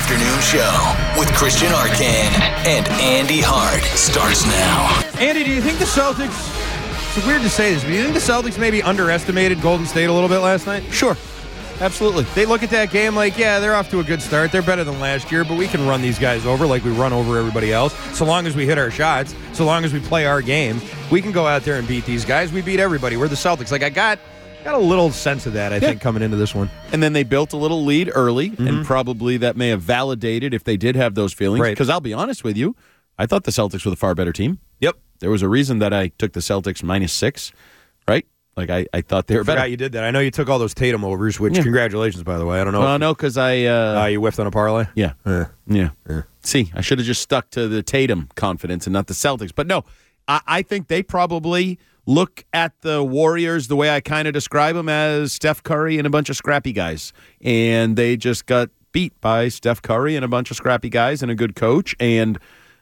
afternoon show with Christian Arcan and Andy Hart starts now. Andy, do you think the Celtics, it's weird to say this, but do you think the Celtics maybe underestimated Golden State a little bit last night? Sure. Absolutely. They look at that game like, yeah, they're off to a good start. They're better than last year, but we can run these guys over like we run over everybody else. So long as we hit our shots, so long as we play our game, we can go out there and beat these guys. We beat everybody. We're the Celtics. Like, I got a little sense of that, I think, coming into this one. And then they built a little lead early, and probably that may have validated if they did have those feelings. Right. Because I'll be honest with you, I thought the Celtics were the far better team. Yep. There was a reason that I took the Celtics -6, right? Like, I thought they were better. You did that. I know you took all those Tatum overs, which, congratulations, by the way. I don't know. No, because I... you whiffed on a parlay? Yeah. Yeah. See, I should have just stuck to the Tatum confidence and not the Celtics. But no, I think they probably look at the Warriors the way I kind of describe them, as Steph Curry and a bunch of scrappy guys. And they just got beat by Steph Curry and a bunch of scrappy guys and a good coach and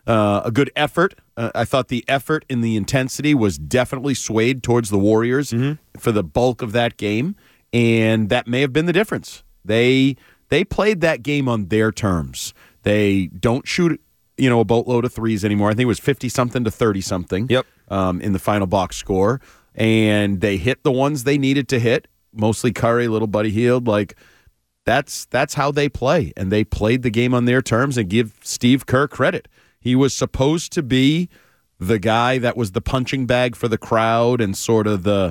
a good effort. I thought the effort and the intensity was definitely swayed towards the Warriors for the bulk of that game, and that may have been the difference. They played that game on their terms. They don't shoot, a boatload of threes anymore. I think it was 50-something to 30-something. Yep. In the final box score, and they hit the ones they needed to hit. Mostly Curry, little Buddy Hield. Like, that's how they play, and they played the game on their terms. And give Steve Kerr credit. He was supposed to be the guy that was the punching bag for the crowd and sort of the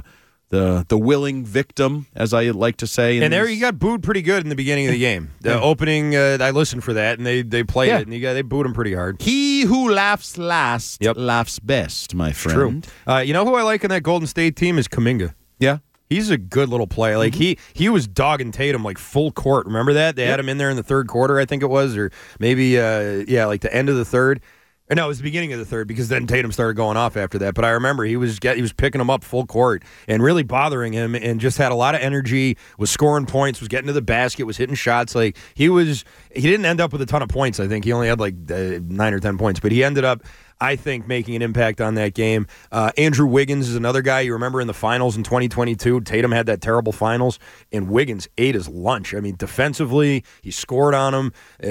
willing victim, as I like to say. And there you got booed pretty good in the beginning of the game. The opening, I listened for that, and they played it, and they booed him pretty hard. He who laughs last laughs best, my friend. True. You know who I like in that Golden State team is Kuminga. Yeah. He's a good little player. Like, he was dogging Tatum like full court. Remember that? They had him in there in the third quarter, I think it was, or maybe, like the end of the third. Or no, it was the beginning of the third, because then Tatum started going off after that. But I remember he was picking him up full court and really bothering him, and just had a lot of energy, was scoring points, was getting to the basket, was hitting shots. Like, he didn't end up with a ton of points, I think. He only had like 9 or 10 points, but he ended up, I think, making an impact on that game. Andrew Wiggins is another guy. You remember in the finals in 2022, Tatum had that terrible finals, and Wiggins ate his lunch. I mean, defensively, he scored on him.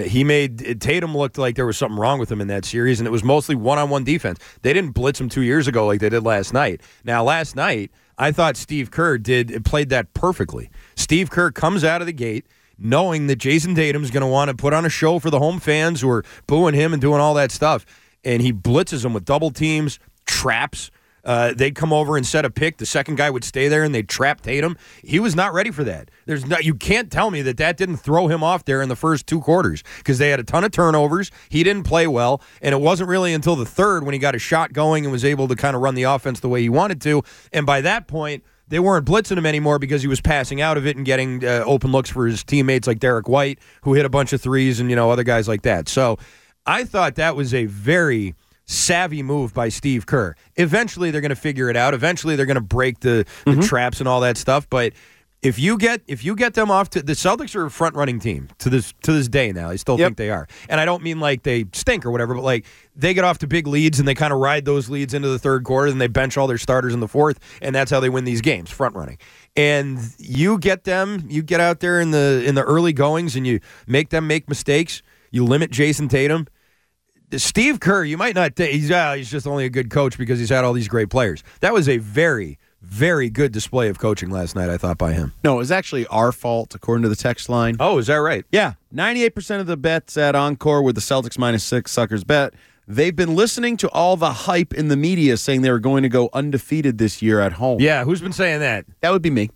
Tatum looked like there was something wrong with him in that series, and it was mostly one-on-one defense. They didn't blitz him 2 years ago like they did last night. Now, last night, I thought Steve Kerr played that perfectly. Steve Kerr comes out of the gate knowing that Jason Tatum's going to want to put on a show for the home fans who are booing him and doing all that stuff. And he blitzes them with double teams, traps. They'd come over and set a pick. The second guy would stay there, and they'd trap Tatum. He was not ready for that. You can't tell me that didn't throw him off there in the first 2 quarters, because they had a ton of turnovers. He didn't play well, and it wasn't really until the third when he got a shot going and was able to kind of run the offense the way he wanted to. And by that point, they weren't blitzing him anymore because he was passing out of it and getting open looks for his teammates like Derek White, who hit a bunch of threes, and other guys like that. So I thought that was a very savvy move by Steve Kerr. Eventually, they're going to figure it out. Eventually, they're going to break the traps and all that stuff. But if you get them off to the Celtics are a front running team to this day now. I still think they are, and I don't mean like they stink or whatever, but like they get off to big leads and they kind of ride those leads into the third quarter, and they bench all their starters in the fourth, and that's how they win these games, front running. And you get out there in the early goings, and you make them make mistakes. You limit Jason Tatum. Steve Kerr, you might not he's just only a good coach because he's had all these great players. That was a very, very good display of coaching last night, I thought, by him. No, it was actually our fault, according to the text line. Oh, is that right? Yeah. 98% of the bets at Encore were the Celtics -6 suckers bet. They've been listening to all the hype in the media saying they were going to go undefeated this year at home. Yeah, who's been saying that? That would be me.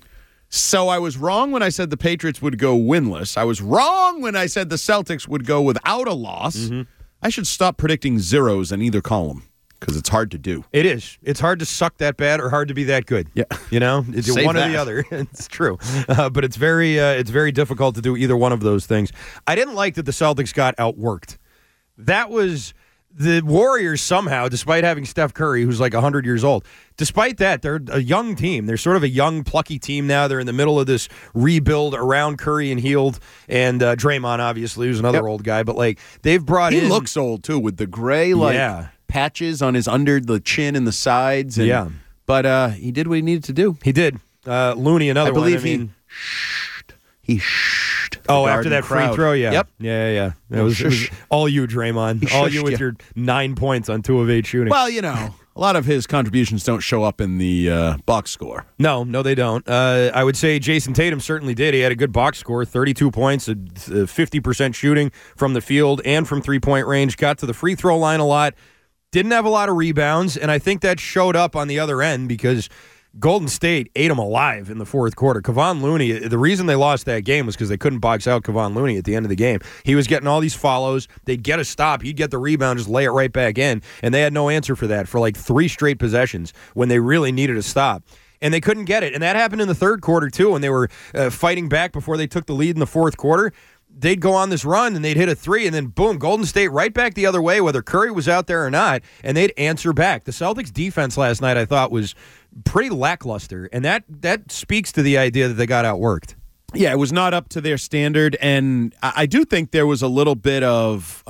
So I was wrong when I said the Patriots would go winless. I was wrong when I said the Celtics would go without a loss. I should stop predicting zeros in either column because it's hard to do. It is. It's hard to suck that bad or hard to be that good. Yeah. It's one or the other. It's true. But it's very difficult to do either one of those things. I didn't like that the Celtics got outworked. That was the Warriors somehow, despite having Steph Curry, who's like 100 years old, despite that, they're a young team. They're sort of a young, plucky team now. They're in the middle of this rebuild around Curry and Hield and Draymond, obviously, who's another old guy. But, like, they've brought in... He looks old, too, with the gray, patches on his under the chin and the sides. And, but he did what he needed to do. He did. Looney, another one. I believe he Oh, after Garden that free crowd. throw, yeah. Yep. Yeah. It was all you, Draymond. All you with your 9 points on 2 of 8 shooting. Well, a lot of his contributions don't show up in the box score. No, they don't. I would say Jason Tatum certainly did. He had a good box score, 32 points, 50% shooting from the field and from three-point range. Got to the free throw line a lot. Didn't have a lot of rebounds, and I think that showed up on the other end because Golden State ate them alive in the fourth quarter. Kevon Looney, the reason they lost that game was because they couldn't box out Kevon Looney at the end of the game. He was getting all these follows. They'd get a stop. He'd get the rebound, just lay it right back in, and they had no answer for that for like 3 straight possessions when they really needed a stop. And they couldn't get it. And that happened in the third quarter, too, when they were fighting back before they took the lead in the fourth quarter. They'd go on this run, and they'd hit a 3, and then, boom, Golden State right back the other way, whether Curry was out there or not, and they'd answer back. The Celtics' defense last night, I thought, was pretty lackluster, and that speaks to the idea that they got outworked. Yeah, it was not up to their standard, and I do think there was a little bit of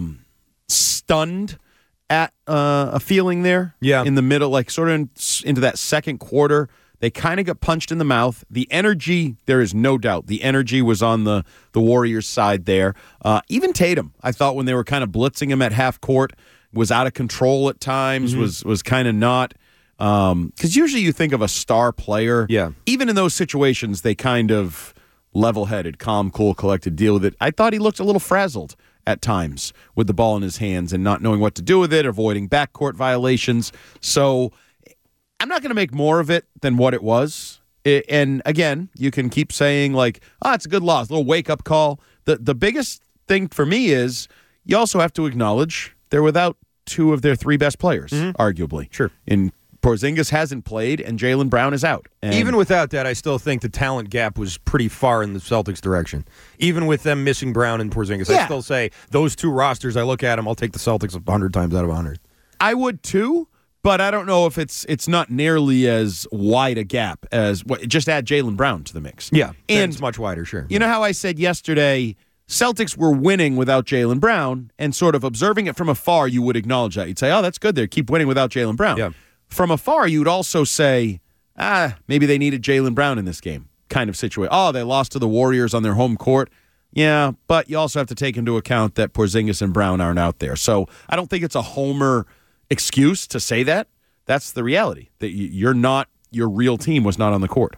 stunned at a feeling there in the middle, like sort of into that second quarter. They kind of got punched in the mouth. The energy, there is no doubt, the energy was on the Warriors' side there. Even Tatum, I thought when they were kind of blitzing him at half court, was out of control at times, was kind of not. Because usually you think of a star player. Yeah. Even in those situations, they kind of level-headed, calm, cool, collected, deal with it. I thought he looked a little frazzled at times with the ball in his hands and not knowing what to do with it, avoiding backcourt violations. So I'm not going to make more of it than what it was. And again, you can keep saying like, it's a good loss, a little wake-up call. The biggest thing for me is you also have to acknowledge they're without 2 of their 3 best players, arguably. Sure. In Porzingis hasn't played, and Jaylen Brown is out. And even without that, I still think the talent gap was pretty far in the Celtics' direction. Even with them missing Brown and Porzingis, I still say those 2 rosters, I look at them, I'll take the Celtics 100 times out of 100. I would too, but I don't know if it's not nearly as wide a gap as just add Jaylen Brown to the mix. Yeah, and it's much wider, sure. You know how I said yesterday, Celtics were winning without Jaylen Brown, and sort of observing it from afar, you would acknowledge that. You'd say, that's good. They keep winning without Jaylen Brown. Yeah. From afar, you'd also say, maybe they needed Jaylen Brown in this game kind of situation. They lost to the Warriors on their home court. Yeah, but you also have to take into account that Porzingis and Brown aren't out there. So I don't think it's a homer excuse to say that. That's the reality, that your real team was not on the court.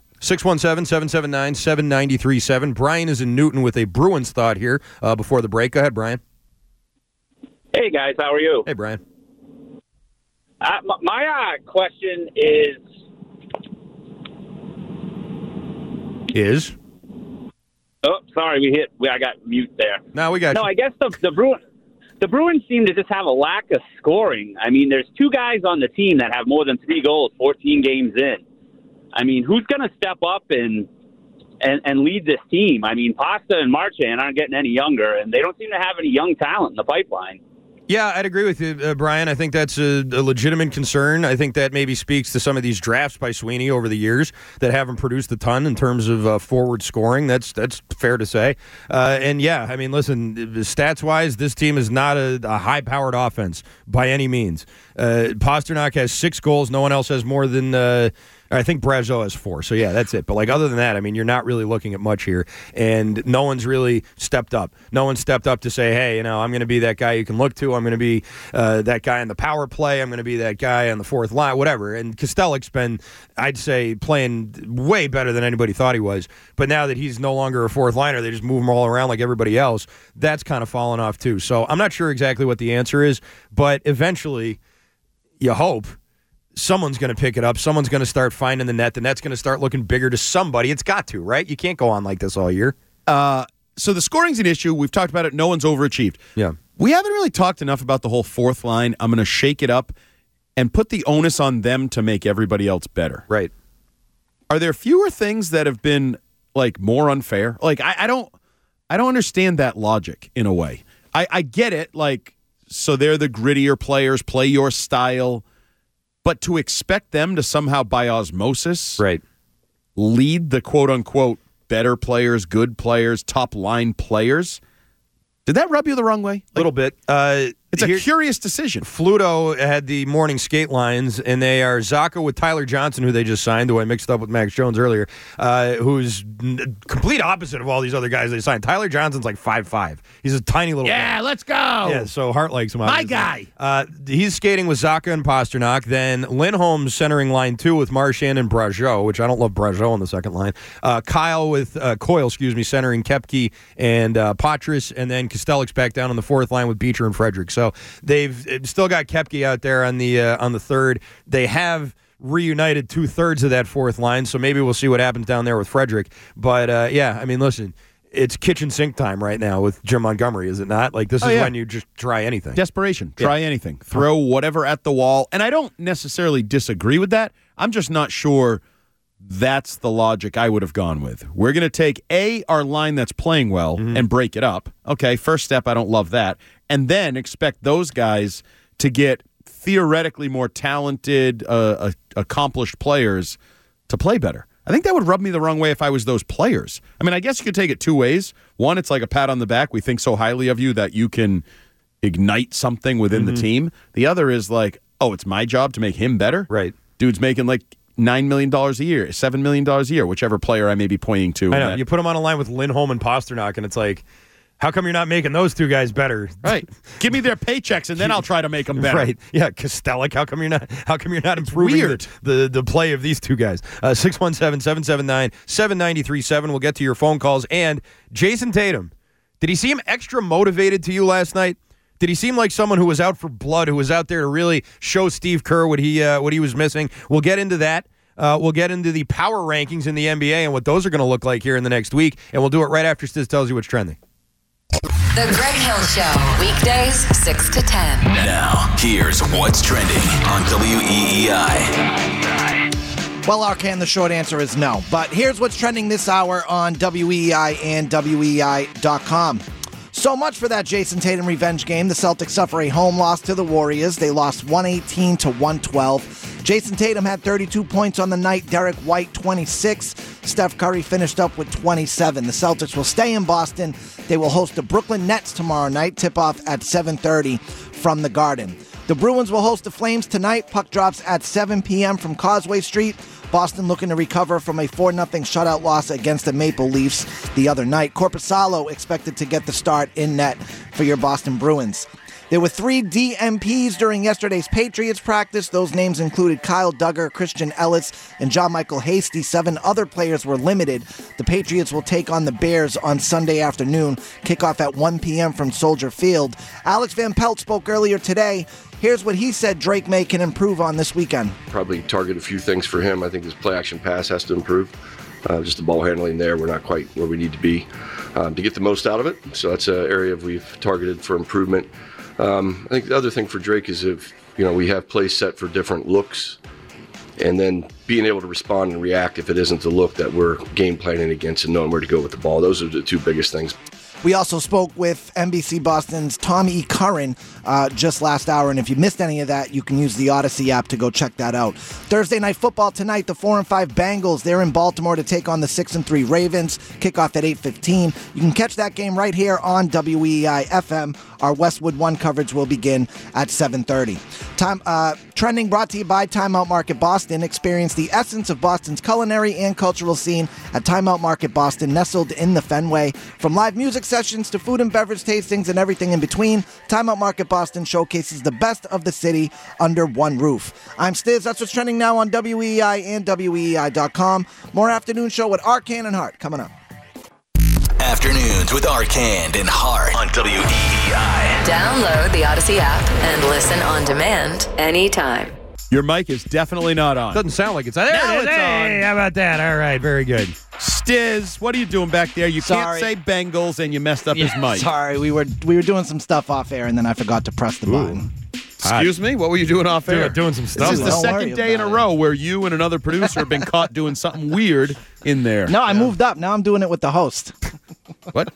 617-779-7937. Brian is in Newton with a Bruins thought here before the break. Go ahead, Brian. Hey, guys. How are you? Hey, Brian. My question is... Oh, sorry, I got mute there. No, we got you. I guess the Bruins seem to just have a lack of scoring. I mean, there's 2 guys on the team that have more than 3 goals 14 games in. I mean, who's going to step up and lead this team? I mean, Pasta and Marchand aren't getting any younger, and they don't seem to have any young talent in the pipeline. Yeah, I'd agree with you, Brian. I think that's a legitimate concern. I think that maybe speaks to some of these drafts by Sweeney over the years that haven't produced a ton in terms of forward scoring. That's fair to say. And yeah, I mean, listen, stats-wise, this team is not a high-powered offense by any means. Pasternak has 6 goals. No one else has more than... I think Brazeau has 4, so yeah, that's it. But like other than that, I mean, you're not really looking at much here, and no one's really stepped up. No one stepped up to say, hey, I'm going to be that guy you can look to. I'm going to be that guy in the power play. I'm going to be that guy on the fourth line, whatever. And Kostelik's been, I'd say, playing way better than anybody thought he was. But now that he's no longer a fourth liner, they just move him all around like everybody else. That's kind of fallen off too. So I'm not sure exactly what the answer is, but eventually, you hope someone's going to pick it up. Someone's going to start finding the net. The net's going to start looking bigger to somebody. It's got to, right? You can't go on like this all year. So the scoring's an issue. We've talked about it. No one's overachieved. Yeah. We haven't really talked enough about the whole fourth line. I'm going to shake it up and put the onus on them to make everybody else better. Right. Are there fewer things that have been like more unfair? Like I don't understand that logic in a way. I get it. Like, so they're the grittier players, play your style. But to expect them to somehow, by osmosis, lead the quote-unquote better players, good players, top-line players, did that rub you the wrong way? A little bit. It's a curious decision. Fluto had the morning skate lines, and they are Zaka with Tyler Johnson, who they just signed, who I mixed up with Max Jones earlier, who's complete opposite of all these other guys they signed. Tyler Johnson's like 5'5". He's a tiny little guy. Let's go. Yeah, so Hart likes him. My obviously. guy. He's skating with Zaka and Pasternak. Then Lindholm centering line 2 with Marchand and Brageau, which I don't love Brageau on the second line. Coyle, centering Koepke and Patras, and then Kostelik's back down on the fourth line with Beecher and Frederick. So they've still got Koepke out there on the third. They have reunited 2/3 of that fourth line, so maybe we'll see what happens down there with Frederick. But listen, it's kitchen sink time right now with Jim Montgomery, is it not? Like, this is when you just try anything. Desperation. Try anything. Throw whatever at the wall. And I don't necessarily disagree with that. I'm just not sure that's the logic I would have gone with. We're going to take our line that's playing well and break it up. Okay, first step, I don't love that. And then expect those guys to get theoretically more talented, accomplished players to play better. I think that would rub me the wrong way if I was those players. I mean, I guess you could take it two ways. One, it's like a pat on the back. We think so highly of you that you can ignite something within the team. The other is like, oh, it's my job to make him better? Right. Dude's making like $9 million a year, $7 million a year, whichever player I may be pointing to. I know. You put him on a line with Lindholm and Pasternak, and it's like, how come you're not making those two guys better? Right. Give me their paychecks, and then I'll try to make them better. Right. Yeah, Kostelik, how come you're not improving the play of these two guys? 617-779-7937. We'll get to your phone calls. And Jason Tatum, did he seem extra motivated to you last night? Did he seem like someone who was out for blood, who was out there to really show Steve Kerr what he was missing? We'll get into that. We'll get into the power rankings in the NBA and what those are going to look like here in the next week, and we'll do it right after Stiz tells you what's trending. The Greg Hill Show, weekdays 6 to 10. Now, here's what's trending on WEEI. Well, Arcan, the short answer is no. But here's what's trending this hour on WEEI and WEEI.com. So much for that Jason Tatum revenge game. The Celtics suffer a home loss to the Warriors. They lost 118 to 112. Jason Tatum had 32 points on the night. Derek White, 26. Steph Curry finished up with 27. The Celtics will stay in Boston. They will host the Brooklyn Nets tomorrow night. Tip-off at 7:30 from the Garden. The Bruins will host the Flames tonight. Puck drops at 7 p.m. from Causeway Street. Boston looking to recover from a 4-0 shutout loss against the Maple Leafs the other night. Korpisalo expected to get the start in net for your Boston Bruins. There were 3 DMPs during yesterday's Patriots practice. Those names included Kyle Duggar, Christian Ellis, and John Michael Hasty. 7 other players were limited. The Patriots will take on the Bears on Sunday afternoon. Kickoff at 1 p.m. from Soldier Field. Alex Van Pelt spoke earlier today. Here's what he said Drake May can improve on this weekend. Probably target a few things for him. I think his play-action pass has to improve. Just the ball handling there, we're not quite where we need to be to get the most out of it. So that's an area we've targeted for improvement. I think the other thing for Drake is if we have plays set for different looks, and then being able to respond and react if it isn't the look that we're game planning against and knowing where to go with the ball. Those are the 2 biggest things. We also spoke with NBC Boston's Tom E. Curran just last hour, and if you missed any of that, you can use the Odyssey app to go check that out. Thursday Night Football tonight, the 4-5 Bengals, they're in Baltimore to take on the 6-3 Ravens. Kickoff at 8:15. You can catch that game right here on WEEI-FM. Our Westwood One coverage will begin at 7:30. Trending brought to you by Time Out Market Boston. Experience the essence of Boston's culinary and cultural scene at Time Out Market Boston, nestled in the Fenway. From live music sessions to food and beverage tastings and everything in between, Time Out Market Boston showcases the best of the city under one roof. I'm Stiz. That's what's trending now on WEEI and WEEI.com. More afternoon show with Arcan and Hart coming up. Afternoons with Arcand and Hart on WEEI. Download the Odyssey app and listen on demand anytime. Your mic is definitely not on. Doesn't sound like it's on. Now There it is. it's Hey, on. how about that? All right, very good. Stiz, what are you doing back there? You Sorry. can't say Bengals, and you messed up his mic. Sorry, we were doing some stuff off air, and then I forgot to press the button. Excuse me? What were you doing off air? Doing some stuff. This is the Don't worry second day in a about it. row where you and another producer have been caught doing something weird in there. No, I moved up. Now I'm doing it with the host. What?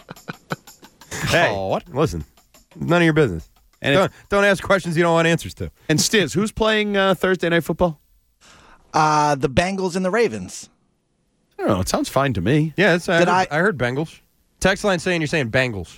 Hey, Oh, what? listen, none of your business. And Don't ask questions you don't want answers to. And Stiz, who's playing Thursday Night Football? The Bengals and the Ravens. I don't know. It sounds fine to me. Yeah, I Did heard Bengals. Text line saying you're saying Bengals.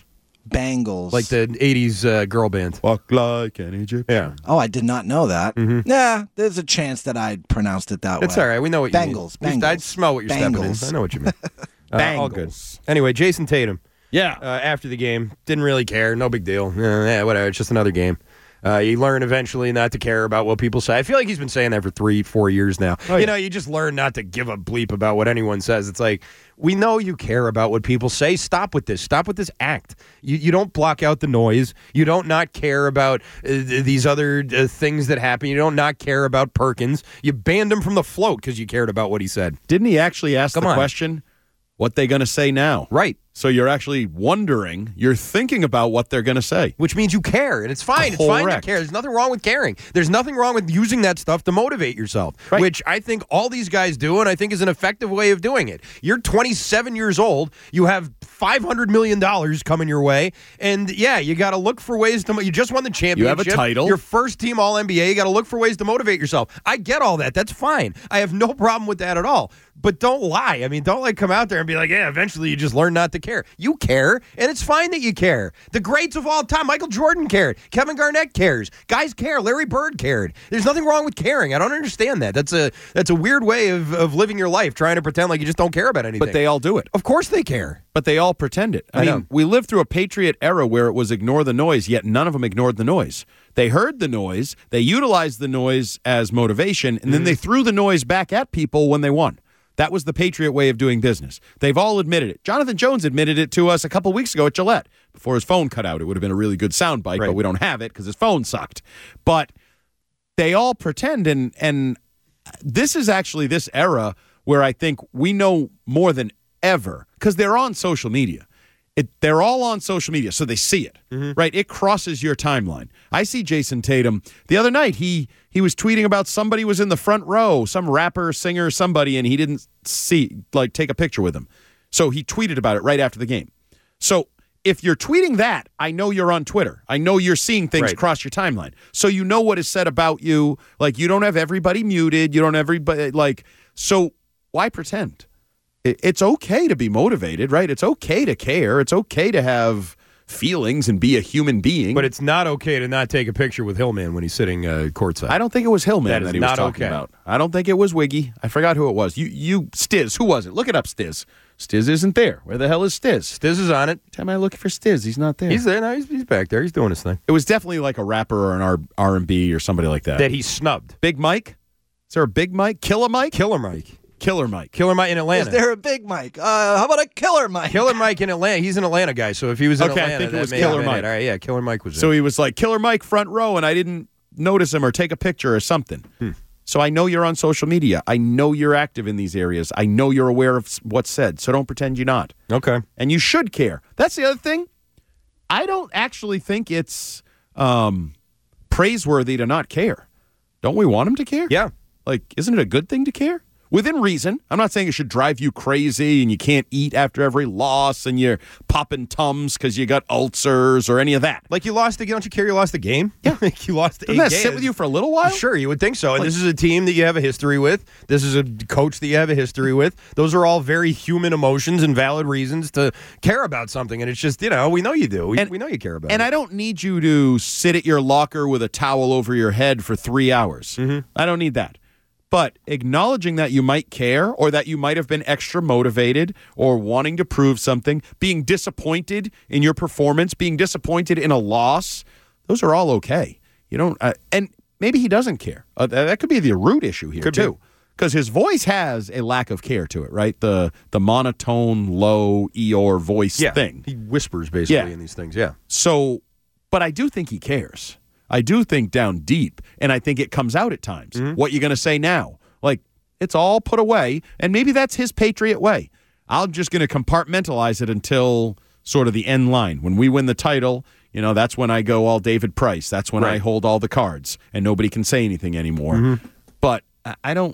Bangles. like the 80s girl band. Walk like an Egyptian. Yeah. Oh, I did not know that. Yeah, there's a chance that I pronounced it that way. It's all right. We know what you mean. Bangles. I smell what you're Bangles. stepping in. I know what you mean. All good. Bangles. Anyway, Jason Tatum. Yeah. After the game, didn't really care. No big deal. Whatever. It's just another game. You learn eventually not to care about what people say. I feel like he's been saying that for 3-4 years now. Oh, yeah. You just learn not to give a bleep about what anyone says. It's like, we know you care about what people say. Stop with this. Stop with this act. You don't block out the noise. You don't not care about these other things that happen. You don't not care about Perkins. You banned him from the float because you cared about what he said. Didn't he actually ask Come the on. question, what they going to say now? Right. So you're actually wondering, you're thinking about what they're going to say. Which means you care, and it's fine. It's fine to Correct. care. There's nothing wrong with caring. There's nothing wrong with using that stuff to motivate yourself, Right. which I think all these guys do, and I think is an effective way of doing it. You're 27 years old. You have $500 million coming your way, and yeah, you got to look for ways to. You just won the championship. You have a title. Your first team All-NBA. You got to look for ways to motivate yourself. I get all that. That's fine. I have no problem with that at all. But don't lie. I mean, don't come out there and be like, yeah, eventually you just learn not to care. You care, and it's fine that you care. The greats of all time, Michael Jordan cared. Kevin Garnett cares. Guys care. Larry Bird cared. There's nothing wrong with caring. I don't understand that. That's a weird way of living your life, trying to pretend like you just don't care about anything. But they all do it. Of course they care. But they all pretend it. I I mean, know. we lived through a Patriot era where it was ignore the noise, yet none of them ignored the noise. They heard the noise, they utilized the noise as motivation, and then they threw the noise back at people when they won. That was the Patriot way of doing business. They've all admitted it. Jonathan Jones admitted it to us a couple weeks ago at Gillette. Before his phone cut out, it would have been a really good soundbite, Right. but we don't have it because his phone sucked. But they all pretend, and this is actually this era where I think we know more than ever because they're on social media. They're all on social media, so they see it, right? It crosses your timeline. I see Jason Tatum. The other night, he was tweeting about somebody was in the front row, some rapper, singer, somebody, and he didn't take a picture with him. So he tweeted about it right after the game. So if you're tweeting that, I know you're on Twitter. I know you're seeing things Right. cross your timeline. So you know what is said about you. Like, you don't have everybody muted. You don't have everybody, so why pretend? It's okay to be motivated, right? It's okay to care. It's okay to have feelings and be a human being. But it's not okay to not take a picture with Hillman when he's sitting courtside. I don't think it was Hillman That is that he was not talking okay. about. I don't think it was Wiggy. I forgot who it was. You Stiz. Who was it? Look it up, Stiz. Stiz isn't there. Where the hell is Stiz? Stiz is on it. Time I looking for Stiz. He's not there. He's there. No, he's back there. He's doing his thing. It was definitely like a rapper or an R&B or somebody like that. That he snubbed. Big Mike? Is there a Big Mike? Killer Mike? Killer Mike. Killer Mike. Killer Mike in Is Atlanta. there a big Mike? How about a killer Mike? Killer Mike in Atlanta. He's an Atlanta guy, so if he was in Okay, I Atlanta, think it that was may have Killer been Mike. it. All right, yeah, Killer Mike was So it. he was like, Killer Mike front row, and I didn't notice him or take a picture or something. So I know you're on social media. I know you're active in these areas. I know you're aware of what's said. So don't pretend you're not. Okay. And you should care. That's the other thing. I don't actually think it's praiseworthy to not care. Don't we want him to care? Yeah. Like, isn't it a good thing to care? Within reason. I'm not saying it should drive you crazy and you can't eat after every loss and you're popping Tums because you got ulcers or any of that. Like you lost the don't you care you lost the game? Yeah. Like you lost Doesn't a that game. sit with you for a little while? Sure, you would think so. And this is a team that you have a history with. This is a coach that you have a history with. Those are all very human emotions and valid reasons to care about something. And it's just, we know you do. We know you care about it. And I don't need you to sit at your locker with a towel over your head for 3 hours. I don't need that. But acknowledging that you might care or that you might have been extra motivated or wanting to prove something, being disappointed in your performance, being disappointed in a loss, those are all okay. You don't, and maybe he doesn't care. That could be the root issue here, too. Because his voice has a lack of care to it, right? The monotone, low Eeyore voice thing. He whispers basically in these things, yeah. So, but I do think he cares. I do think down deep, and I think it comes out at times. What you going to say now? Like, it's all put away, and maybe that's his Patriot way. I'm just going to compartmentalize it until sort of the end line. When we win the title, that's when I go all David Price. That's when I hold all the cards, and nobody can say anything anymore. But I don't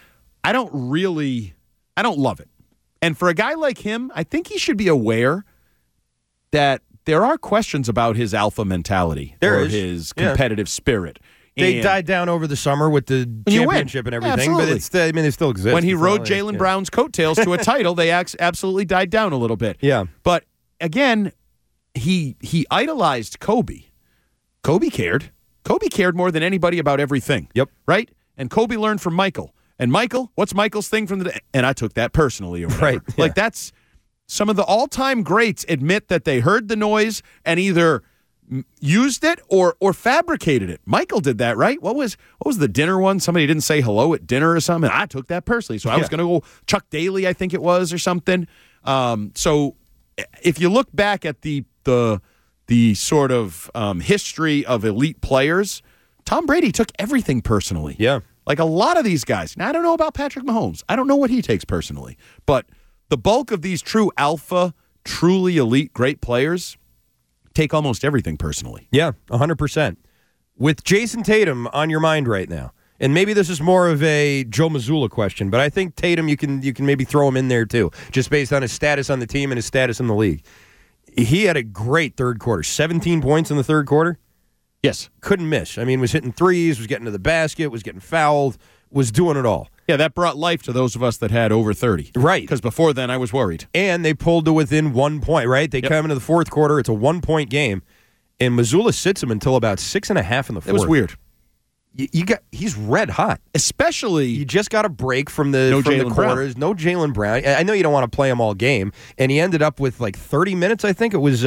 love it. And for a guy like him, I think he should be aware that there are questions about his alpha mentality his competitive spirit. They died down over the summer with the championship and everything, but they still exist. When he It's rode not Jaylen Brown's coattails to a title, they absolutely died down a little bit. Yeah. But again, he idolized Kobe. Kobe cared. Kobe cared more than anybody about everything. Yep. Right? And Kobe learned from Michael. And Michael, what's Michael's thing from the day? And I took that personally. Or whatever. Right. Yeah. Like, that's some of the all-time greats admit that they heard the noise and either used it or fabricated it. Michael did that, right? What was the dinner one? Somebody didn't say hello at dinner or something. I took that personally. So I was going to go Chuck Daly, I think it was, or something. So if you look back at the sort of history of elite players, Tom Brady took everything personally. Yeah. Like a lot of these guys. Now, I don't know about Patrick Mahomes. I don't know what he takes personally. But the bulk of these true alpha, truly elite, great players take almost everything personally. Yeah, 100%. With Jason Tatum on your mind right now, and maybe this is more of a Joe Mazzulla question, but I think Tatum, you can maybe throw him in there too, just based on his status on the team and his status in the league. He had a great third quarter, 17 points in the third quarter. Yes. Couldn't miss. I mean, was hitting threes, was getting to the basket, was getting fouled, was doing it all. Yeah, that brought life to those of us that had over 30. Right. Because before then, I was worried. And they pulled to within 1 point, right? They come into the fourth quarter. It's a 1-point game. And Mazzulla sits him until about 6.5 in the fourth. It was weird. He's red hot. Especially, you just got a break from the quarters. No Jaylen Brown. I know you don't want to play him all game. And he ended up with like 30 minutes, I think. It was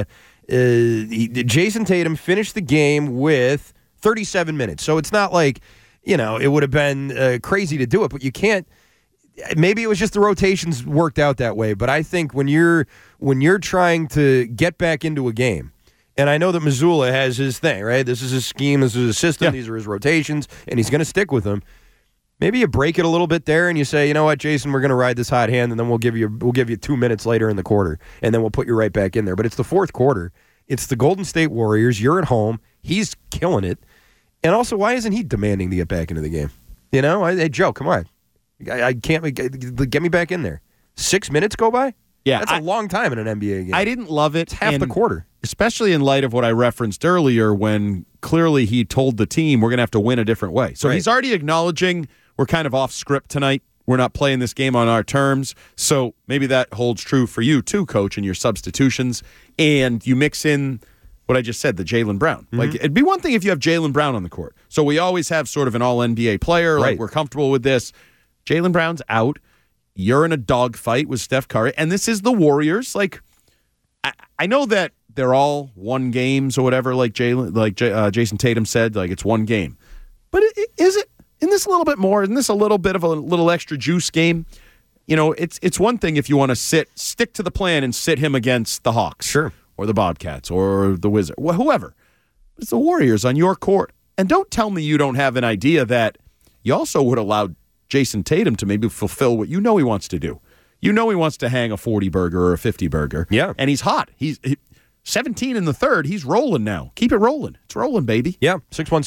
Jason Tatum finished the game with 37 minutes. So it's not like, it would have been crazy to do it, but you can't. Maybe it was just the rotations worked out that way, but I think when you're trying to get back into a game, and I know that Mazzulla has his thing, right? This is his scheme, this is his system, These are his rotations, and he's going to stick with them. Maybe you break it a little bit there, and you say, you know what, Jason, we're going to ride this hot hand, and then we'll give you 2 minutes later in the quarter, and then we'll put you right back in there. But it's the fourth quarter. It's the Golden State Warriors. You're at home. He's killing it. And also, why isn't he demanding to get back into the game? Hey, Joe, come on. I can't get me back in there. 6 minutes go by? Yeah. That's a long time in an NBA game. I didn't love it. It's half the quarter. Especially in light of what I referenced earlier when clearly he told the team we're going to have to win a different way. So he's already acknowledging we're kind of off script tonight. We're not playing this game on our terms. So maybe that holds true for you too, Coach, in your substitutions. And you mix in what I just said, the Jaylen Brown. Mm-hmm. Like, it'd be one thing if you have Jaylen Brown on the court. So we always have sort of an all-NBA player. Like, we're comfortable with this. Jaylen Brown's out. You're in a dogfight with Steph Curry. And this is the Warriors. Like, I know that they're all one games or whatever, like Jason Tatum said. Like, it's one game. But is it? Isn't this a little bit more? Isn't this a little bit of a little extra juice game? It's one thing if you want to stick to the plan and sit him against the Hawks. Sure. Or the Bobcats, or the Wizards, whoever. It's the Warriors on your court. And don't tell me you don't have an idea that you also would allow Jason Tatum to maybe fulfill what he wants to do. He wants to hang a 40-burger or a 50-burger. Yeah. And he's hot. He's 17 in the third. He's rolling now. Keep it rolling. It's rolling, baby. Yeah.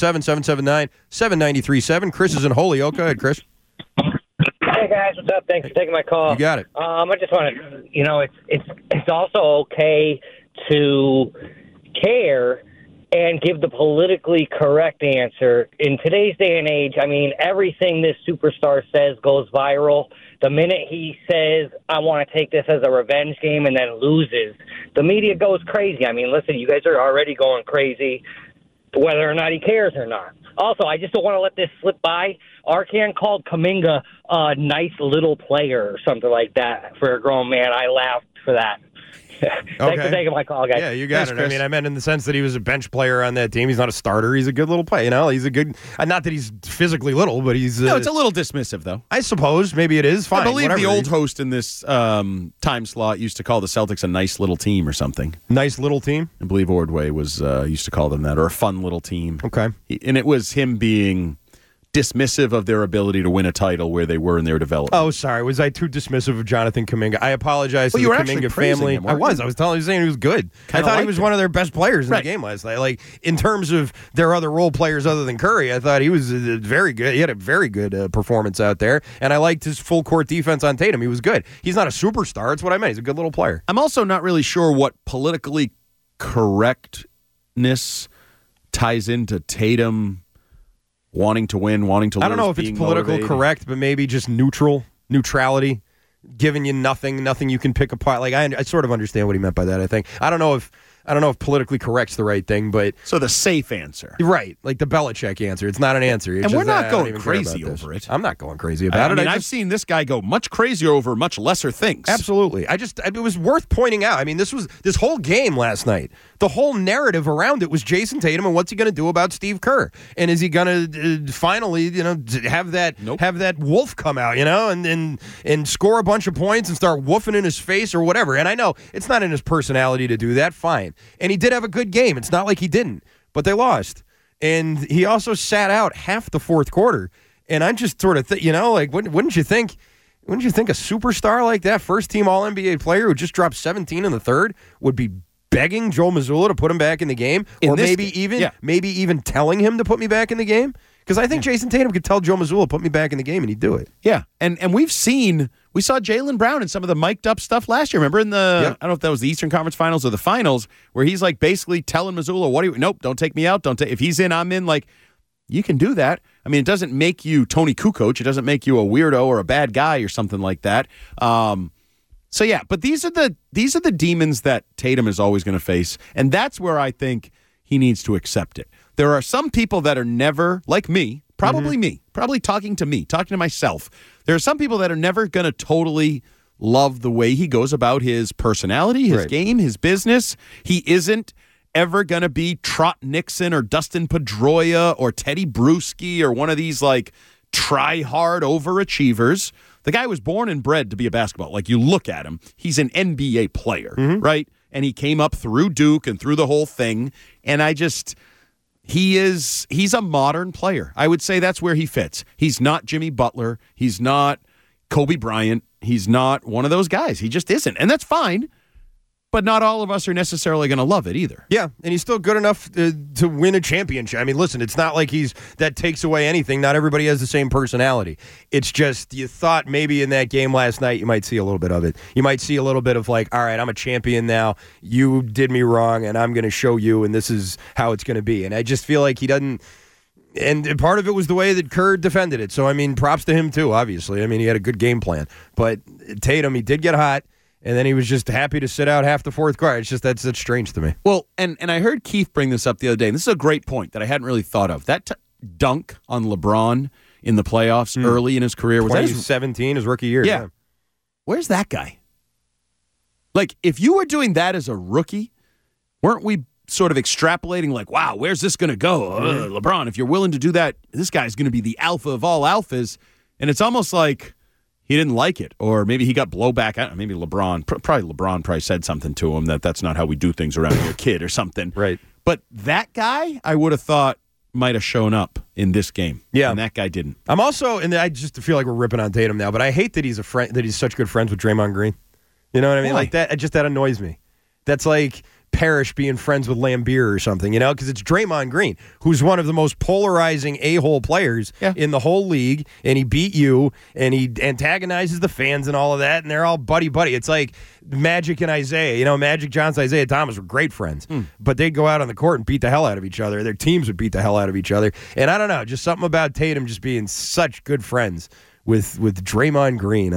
617-779-7937. Chris is in Holyoke. Go ahead, Chris. Hey, guys. What's up? Thanks for taking my call. You got it. I just want to, it's also okay to care and give the politically correct answer. In today's day and age, I mean, everything this superstar says goes viral. The minute he says, I want to take this as a revenge game and then loses, the media goes crazy. I mean, listen, you guys are already going crazy whether or not he cares or not. Also, I just don't want to let this slip by. Arkan called Kuminga a nice little player or something like that for a grown man. I laughed for that. Thanks for taking my call, guys. Yeah, you got Thanks, it. Chris. I mean, I meant in the sense that he was a bench player on that team. He's not a starter. He's a good little player. He's a good. Not that he's physically little, but he's. No, it's a little dismissive, though. I suppose maybe it is. Fine. I believe whatever. the old host in this time slot used to call the Celtics a nice little team or something. Nice little team. I believe Ordway was used to call them that, or a fun little team. Okay, and it was him being dismissive of their ability to win a title where they were in their development. Oh, sorry. Was I too dismissive of Jonathan Kuminga? I apologize to the you were actually Kuminga praising family. him, I weren't you? was saying he was good. Kinda I thought he liked was it. one of their best players in Right. the game last night. Like, in terms of their other role players other than Curry, I thought he was very good. He had a very good performance out there, and I liked his full court defense on Tatum. He was good. He's not a superstar. That's what I meant. He's a good little player. I'm also not really sure what politically correctness ties into Tatum wanting to win, wanting to lose. I don't know if it's being political motivated. correct, but maybe just neutrality, giving you nothing you can pick apart. Like I sort of understand what he meant by that. I think I don't know if I don't know if politically correct's the right thing, but So the safe answer. right, like the Belichick answer. It's not an answer. It's And we're just, not I don't going even care crazy about this. over it. I'm not going crazy about it. I've seen this guy go much crazier over much lesser things. Absolutely. It was worth pointing out. I mean, this whole game last night. The whole narrative around it was Jason Tatum and what's he going to do about Steve Kerr? And is he going to finally, have that wolf come out, and score a bunch of points and start woofing in his face or whatever? And I know it's not in his personality to do that. Fine. And he did have a good game. It's not like he didn't, but they lost. And he also sat out half the fourth quarter. And I'm just sort of, wouldn't you think? Wouldn't you think a superstar like that, first-team All-NBA player who just dropped 17 in the third, would be begging Joe Mazzulla to put him back in the game, or maybe even telling him to put me back in the game? Because I think Jason Tatum could tell Joe Mazzulla, put me back in the game, and he'd do it. Yeah, and we saw Jaylen Brown in some of the mic'd up stuff last year. Remember in I don't know if that was the Eastern Conference Finals or the Finals, where he's like basically telling Mazzulla, nope, don't take me out. If he's in, I'm in. Like, you can do that. I mean, it doesn't make you Tony Kukoc. It doesn't make you a weirdo or a bad guy or something like that. So yeah, but these are the demons that Tatum is always going to face, and that's where I think he needs to accept it. There are some people that are never, like me, probably talking to myself. There are some people that are never going to totally love the way he goes about his personality, his game, his business. He isn't ever going to be Trot Nixon or Dustin Pedroia or Teddy Bruschi or one of these like try-hard overachievers. The guy was born and bred to be a basketball. Like, you look at him, he's an NBA player, right? And he came up through Duke and through the whole thing. And he's a modern player. I would say that's where he fits. He's not Jimmy Butler. He's not Kobe Bryant. He's not one of those guys. He just isn't. And that's fine. But not all of us are necessarily going to love it either. Yeah, and he's still good enough to win a championship. I mean, listen, it's not like that takes away anything. Not everybody has the same personality. It's just you thought maybe in that game last night you might see a little bit of it. You might see a little bit of like, all right, I'm a champion now. You did me wrong, and I'm going to show you, and this is how it's going to be. And I just feel like he doesn't. And part of it was the way that Kerr defended it. So, I mean, props to him too, obviously. I mean, he had a good game plan. But Tatum, he did get hot. And then he was just happy to sit out half the fourth quarter. It's just that's strange to me. Well, and I heard Keith bring this up the other day, and this is a great point that I hadn't really thought of. That dunk on LeBron in the playoffs early in his career. Was that 2017, his rookie year? Yeah. Where's that guy? Like, if you were doing that as a rookie, weren't we sort of extrapolating like, wow, where's this going to go? LeBron, if you're willing to do that, this guy's going to be the alpha of all alphas. And it's almost like he didn't like it, or maybe he got blowback. I don't know, maybe LeBron probably said something to him that's not how we do things around your kid or something. Right. But that guy, I would have thought might have shown up in this game. Yeah. And that guy didn't. I'm also, and I just feel like we're ripping on Tatum now, but I hate that he's such good friends with Draymond Green. You know what I mean? Why? Like that annoys me. That's like Parrish being friends with Lambeer or something, because it's Draymond Green, who's one of the most polarizing a-hole players in the whole league, and he beat you, and he antagonizes the fans and all of that, and they're all buddy-buddy. It's like Magic and Isaiah. Magic Johnson, Isaiah Thomas were great friends, but they'd go out on the court and beat the hell out of each other. Their teams would beat the hell out of each other, and I don't know, just something about Tatum just being such good friends with Draymond Green.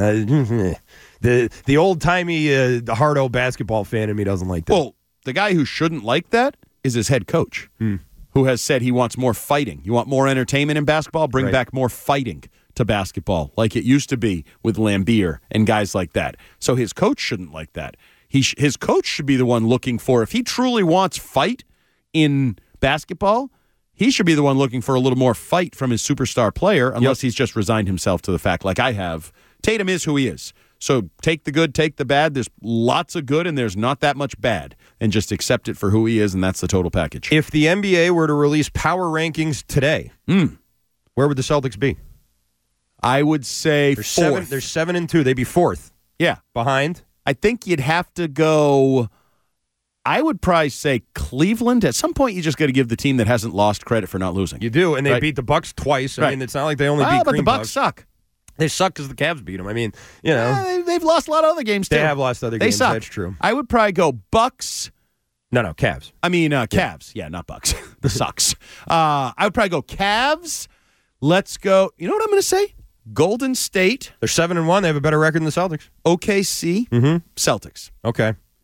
The old-timey hard-o basketball fan in me doesn't like that. Well, the guy who shouldn't like that is his head coach, who has said he wants more fighting. You want more entertainment in basketball? Bring back more fighting to basketball, like it used to be with Lambeer and guys like that. So his coach shouldn't like that. His coach should be the one looking for, if he truly wants fight in basketball, he should be the one looking for a little more fight from his superstar player, unless he's just resigned himself to the fact, like I have. Tatum is who he is. So take the good, take the bad. There's lots of good and there's not that much bad. And just accept it for who he is, and that's the total package. If the NBA were to release power rankings today, where would the Celtics be? I would say they're fourth. They're 7-2. They'd be fourth. Yeah. Behind? I think you'd have to go, I would probably say Cleveland. At some point, you just got to give the team that hasn't lost credit for not losing. You do, and they beat the Bucks twice. I mean, it's not like they only beat but Green the Bucks suck. They suck because the Cavs beat them. I mean, they've lost a lot of other games, too. They have lost other games. Suck. That's true. I would probably go Bucks. No, Cavs. I mean, Cavs. Yeah, not Bucks. The sucks. I would probably go Cavs. Let's go. You know what I'm going to say? Golden State. They're 7-1. They have a better record than the Celtics. OKC. Celtics. Okay.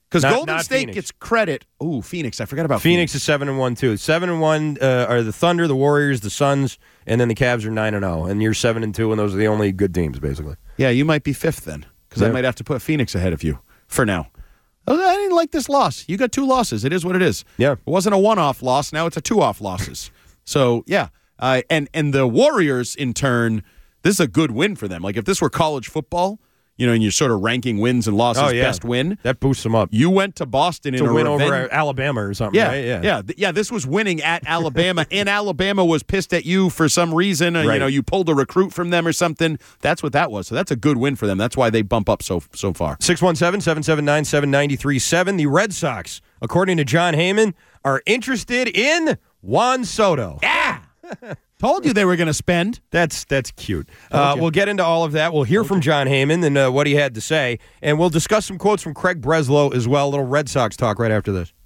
Because Not- Golden not State Phoenix. gets credit. Ooh, Phoenix. I forgot about Phoenix is 7-1 too. 7-1 are the Thunder, the Warriors, the Suns, and then the Cavs are 9-0. And you're 7-2, and those are the only good teams, basically. Yeah, you might be fifth then, because I Yeah. might have to put Phoenix ahead of you for now. I didn't like this loss. You got 2 losses. It is what it is. Yeah. It wasn't a one-off loss. Now it's a 2-off losses. So, yeah. And the Warriors, in turn, this is a good win for them. Like, if this were college football, and you're sort of ranking wins and losses, best win. That boosts them up. You went to Boston in To a win revenge- over Alabama or something, right? Yeah. This was winning at Alabama, and Alabama was pissed at you for some reason. Right. You pulled a recruit from them or something. That's what that was. So that's a good win for them. That's why they bump up so far. 617-779-7937. The Red Sox, according to John Heyman, are interested in Juan Soto. Yeah. Told you they were going to spend. That's cute. We'll get into all of that. We'll hear from John Heyman and what he had to say, and we'll discuss some quotes from Craig Breslow as well. A little Red Sox talk right after this.